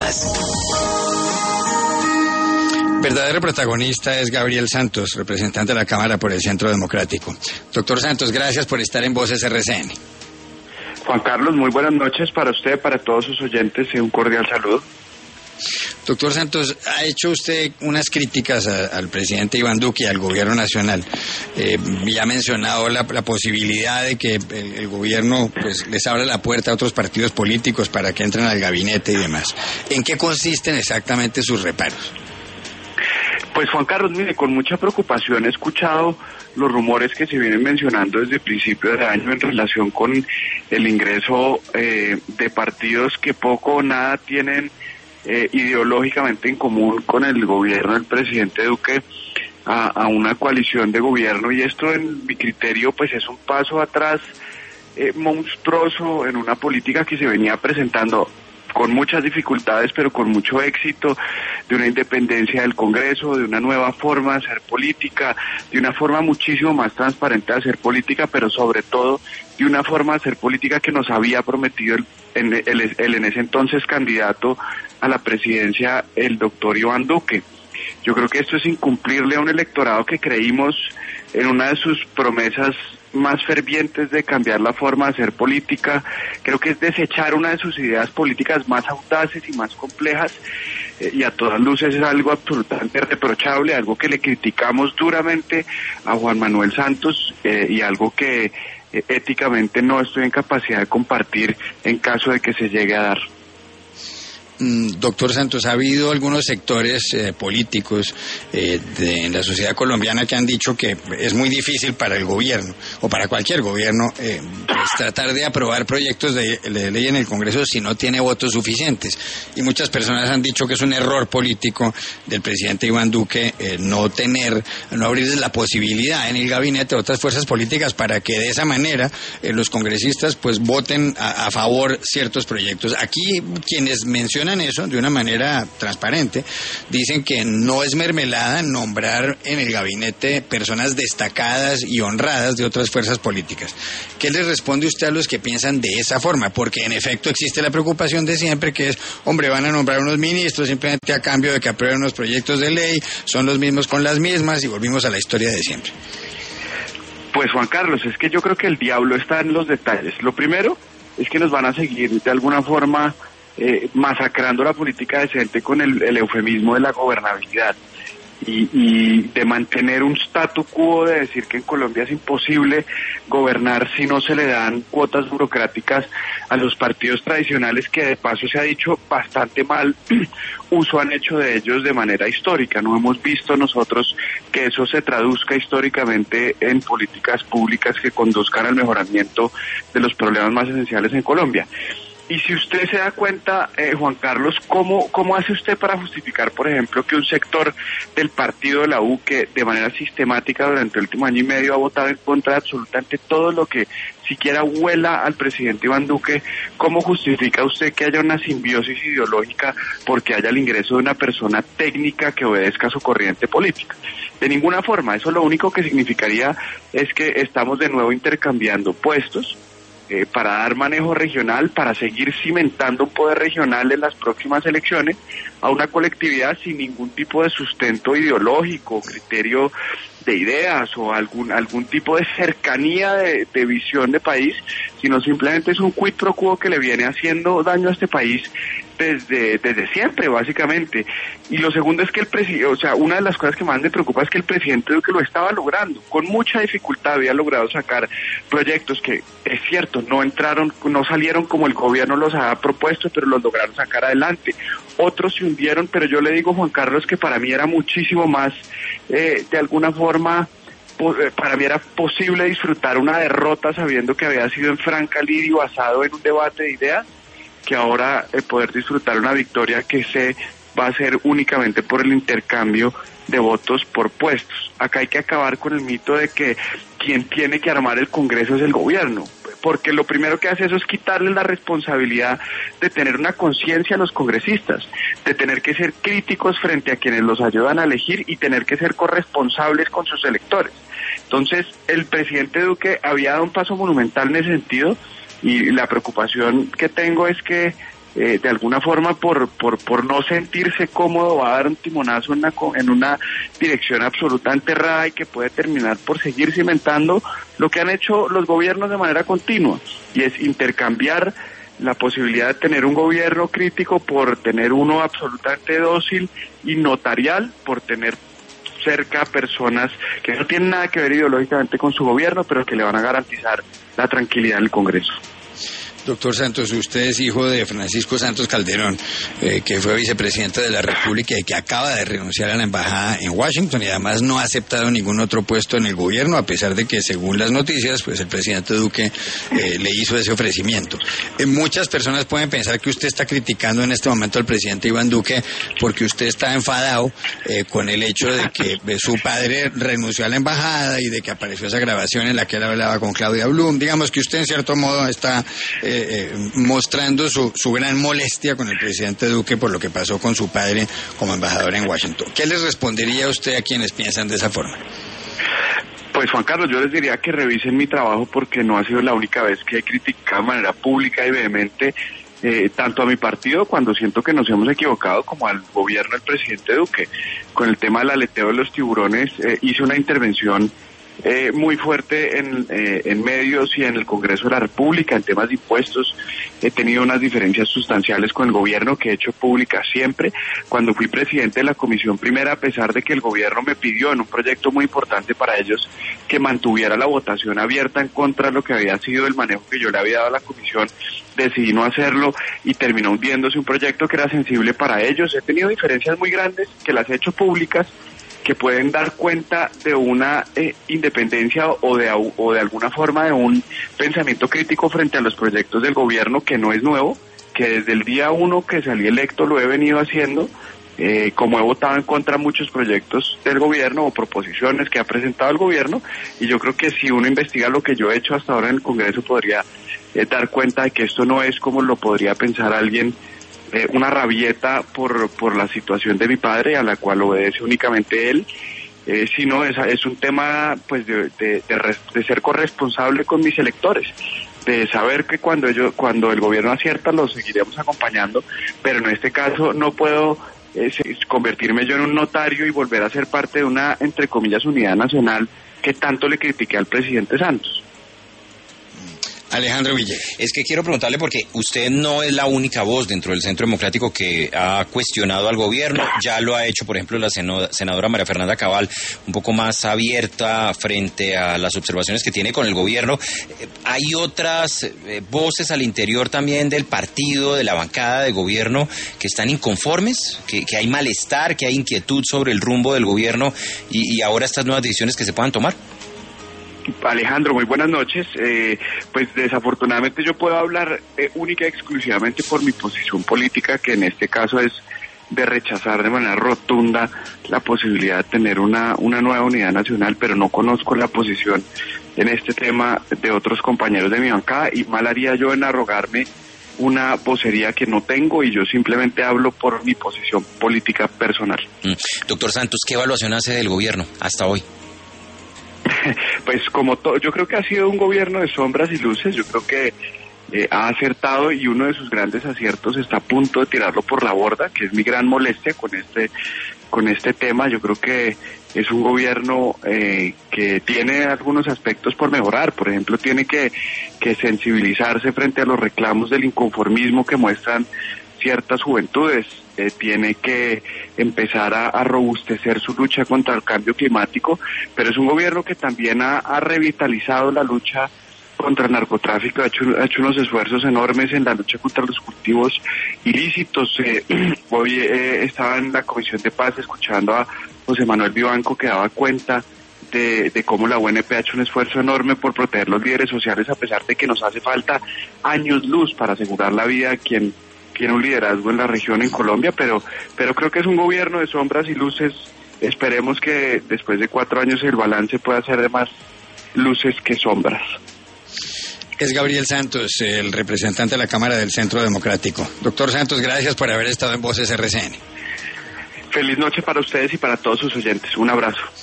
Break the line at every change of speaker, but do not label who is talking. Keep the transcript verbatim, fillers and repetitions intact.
Verdadero protagonista es Gabriel Santos, representante de la Cámara por el Centro Democrático. Doctor Santos, gracias por estar en Voces R C N.
Juan Carlos, muy buenas noches para usted, para todos sus oyentes y un cordial saludo.
Doctor Santos, ha hecho usted unas críticas a, al presidente Iván Duque y al gobierno nacional. Eh, ya ha mencionado la, la posibilidad de que el, el gobierno pues les abra la puerta a otros partidos políticos para que entren al gabinete y demás. ¿En qué consisten exactamente sus reparos?
Pues Juan Carlos, mire, con mucha preocupación he escuchado los rumores que se vienen mencionando desde principios de año en relación con el ingreso eh, de partidos que poco o nada tienen eh, ideológicamente en común con el gobierno del presidente Duque a, a una coalición de gobierno, y esto en mi criterio pues es un paso atrás eh, monstruoso en una política que se venía presentando con muchas dificultades, pero con mucho éxito, de una independencia del Congreso, de una nueva forma de hacer política, de una forma muchísimo más transparente de hacer política, pero sobre todo de una forma de hacer política que nos había prometido el, el, el, el en ese entonces candidato a la presidencia, el doctor Iván Duque. Yo creo que esto es incumplirle a un electorado que creímos en una de sus promesas más fervientes de cambiar la forma de hacer política. Creo que es desechar una de sus ideas políticas más audaces y más complejas, eh, y a todas luces es algo absolutamente reprochable, algo que le criticamos duramente a Juan Manuel Santos, eh, y algo que eh, éticamente no estoy en capacidad de compartir en caso de que se llegue a dar.
Doctor Santos, ha habido algunos sectores eh, políticos eh, de, en la sociedad colombiana que han dicho que es muy difícil para el gobierno, o para cualquier gobierno, eh, pues, tratar de aprobar proyectos de, de ley en el Congreso si no tiene votos suficientes. Y muchas personas han dicho que es un error político del presidente Iván Duque eh, no tener, no abrirles la posibilidad en el gabinete a otras fuerzas políticas para que de esa manera eh, los congresistas pues voten a, a favor ciertos proyectos. Aquí quienes mencionan eso de una manera transparente dicen que no es mermelada nombrar en el gabinete personas destacadas y honradas de otras fuerzas políticas. ¿Qué le responde usted a los que piensan de esa forma? Porque en efecto existe la preocupación de siempre, que es, hombre, van a nombrar unos ministros simplemente a cambio de que aprueben unos proyectos de ley, son los mismos con las mismas y volvimos a la historia de siempre.
Pues Juan Carlos, es que yo creo que el diablo está en los detalles. Lo primero es que nos van a seguir de alguna forma Eh, masacrando la política decente con el, el eufemismo de la gobernabilidad y, y de mantener un statu quo, de decir que en Colombia es imposible gobernar si no se le dan cuotas burocráticas a los partidos tradicionales, que de paso se ha dicho bastante mal uso han hecho de ellos de manera histórica. No hemos visto nosotros que eso se traduzca históricamente en políticas públicas que conduzcan al mejoramiento de los problemas más esenciales en Colombia. Y si usted se da cuenta, eh, Juan Carlos, ¿cómo, ¿cómo hace usted para justificar, por ejemplo, que un sector del partido de la U, que de manera sistemática durante el último año y medio ha votado en contra de absolutamente todo lo que siquiera huela al presidente Iván Duque, cómo justifica usted que haya una simbiosis ideológica porque haya el ingreso de una persona técnica que obedezca a su corriente política? De ninguna forma. Eso lo único que significaría es que estamos de nuevo intercambiando puestos Eh, para dar manejo regional, para seguir cimentando un poder regional en las próximas elecciones a una colectividad sin ningún tipo de sustento ideológico, criterio de ideas o algún algún tipo de cercanía de, de visión de país, sino simplemente es un quid pro quo que le viene haciendo daño a este país desde desde siempre, básicamente. Y lo segundo es que el presidente, o sea, una de las cosas que más me preocupa es que el presidente Duque lo estaba logrando, con mucha dificultad había logrado sacar proyectos que, es cierto, no entraron, no salieron como el gobierno los había propuesto, pero los lograron sacar adelante. Otros se hundieron, pero yo le digo, Juan Carlos, que para mí era muchísimo más, eh, de alguna forma, para mí era posible disfrutar una derrota sabiendo que había sido en franca lid y basado en un debate de ideas, que ahora eh, poder disfrutar una victoria que se va a ser únicamente por el intercambio de votos por puestos. Acá hay que acabar con el mito de que quien tiene que armar el Congreso es el gobierno, porque lo primero que hace eso es quitarle la responsabilidad de tener una conciencia a los congresistas, de tener que ser críticos frente a quienes los ayudan a elegir y tener que ser corresponsables con sus electores. Entonces, el presidente Duque había dado un paso monumental en ese sentido, y la preocupación que tengo es que eh, de alguna forma por, por, por no sentirse cómodo va a dar un timonazo en una, en una dirección absolutamente errada y que puede terminar por seguir cimentando lo que han hecho los gobiernos de manera continua, y es intercambiar la posibilidad de tener un gobierno crítico por tener uno absolutamente dócil y notarial, por tener cerca personas que no tienen nada que ver ideológicamente con su gobierno, pero que le van a garantizar la tranquilidad en el Congreso.
Doctor Santos, usted es hijo de Francisco Santos Calderón, eh, que fue vicepresidente de la República y que acaba de renunciar a la embajada en Washington y además no ha aceptado ningún otro puesto en el gobierno, a pesar de que, según las noticias, pues el presidente Duque eh, le hizo ese ofrecimiento. Eh, muchas personas pueden pensar que usted está criticando en este momento al presidente Iván Duque porque usted está enfadado eh, con el hecho de que eh, su padre renunció a la embajada y de que apareció esa grabación en la que él hablaba con Claudia Blum. Digamos que usted, en cierto modo, está Eh, Eh, mostrando su, su gran molestia con el presidente Duque por lo que pasó con su padre como embajador en Washington. ¿Qué les respondería a usted a quienes piensan de esa forma?
Pues Juan Carlos, yo les diría que revisen mi trabajo, porque no ha sido la única vez que he criticado de manera pública y vehemente eh, tanto a mi partido cuando siento que nos hemos equivocado, como al gobierno del presidente Duque. Con el tema del aleteo de los tiburones eh, hice una intervención Eh, muy fuerte en, eh, en medios y en el Congreso de la República en temas de impuestos. He tenido unas diferencias sustanciales con el gobierno que he hecho pública siempre. Cuando fui presidente de la Comisión Primera, a pesar de que el gobierno me pidió en un proyecto muy importante para ellos que mantuviera la votación abierta en contra de lo que había sido el manejo que yo le había dado a la comisión, decidí no hacerlo y terminó hundiéndose un proyecto que era sensible para ellos. He tenido diferencias muy grandes que las he hecho públicas, que pueden dar cuenta de una eh, independencia o de, o de alguna forma de un pensamiento crítico frente a los proyectos del gobierno, que no es nuevo, que desde el día uno que salí electo lo he venido haciendo, eh, como he votado en contra de muchos proyectos del gobierno o proposiciones que ha presentado el gobierno, y yo creo que si uno investiga lo que yo he hecho hasta ahora en el Congreso podría eh, dar cuenta de que esto no es como lo podría pensar alguien, Eh, una rabieta por por la situación de mi padre, a la cual obedece únicamente él, eh, sino es, es un tema pues de, de, de, res, de ser corresponsable con mis electores, de saber que cuando ellos, cuando el gobierno acierta lo seguiremos acompañando, pero en este caso no puedo eh, convertirme yo en un notario y volver a ser parte de una, entre comillas, unidad nacional que tanto le critiqué al presidente Santos.
Alejandro Villegas.
Es que quiero preguntarle, porque usted no es la única voz dentro del Centro Democrático que ha cuestionado al gobierno. Ya lo ha hecho, por ejemplo, la senadora María Fernanda Cabal, un poco más abierta frente a las observaciones que tiene con el gobierno. ¿Hay otras eh, voces al interior también del partido, de la bancada de gobierno, que están inconformes, que, que hay malestar, que hay inquietud sobre el rumbo del gobierno y, y ahora estas nuevas decisiones que se puedan tomar?
Alejandro, muy buenas noches. Eh, pues desafortunadamente yo puedo hablar eh, única y exclusivamente por mi posición política, que en este caso es de rechazar de manera rotunda la posibilidad de tener una, una nueva unidad nacional, pero no conozco la posición en este tema de otros compañeros de mi bancada, y mal haría yo en arrogarme una vocería que no tengo, y yo simplemente hablo por mi posición política personal.
Mm. Doctor Santos, ¿qué evaluación hace del gobierno hasta hoy?
Pues como todo, yo creo que ha sido un gobierno de sombras y luces. Yo creo que eh, ha acertado, y uno de sus grandes aciertos está a punto de tirarlo por la borda, que es mi gran molestia con este con este tema. Yo creo que es un gobierno eh, que tiene algunos aspectos por mejorar. Por ejemplo, tiene que, que sensibilizarse frente a los reclamos del inconformismo que muestran ciertas juventudes. Eh, tiene que empezar a, a robustecer su lucha contra el cambio climático, pero es un gobierno que también ha, ha revitalizado la lucha contra el narcotráfico, ha hecho, ha hecho unos esfuerzos enormes en la lucha contra los cultivos ilícitos. Eh, hoy eh, estaba en la Comisión de Paz escuchando a José Manuel Vivanco, que daba cuenta de, de cómo la U N P ha hecho un esfuerzo enorme por proteger los líderes sociales, a pesar de que nos hace falta años luz para asegurar la vida a quien tiene un liderazgo en la región, en Colombia, pero pero creo que es un gobierno de sombras y luces. Esperemos que después de cuatro años el balance pueda ser de más luces que sombras.
Es Gabriel Santos, el representante de la Cámara del Centro Democrático. Doctor Santos, gracias por haber estado en Voces R C N.
Feliz noche para ustedes y para todos sus oyentes. Un abrazo.